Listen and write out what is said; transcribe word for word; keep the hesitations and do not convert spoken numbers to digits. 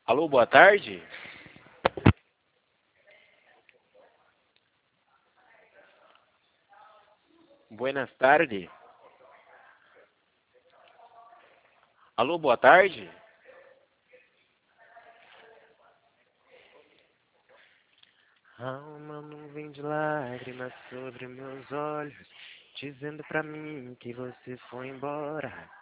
Alô, boa tarde? Buenas tardes. Alô, boa tarde? Há uma nuvem de lágrimas sobre meus olhos, dizendo pra mim que você foi embora.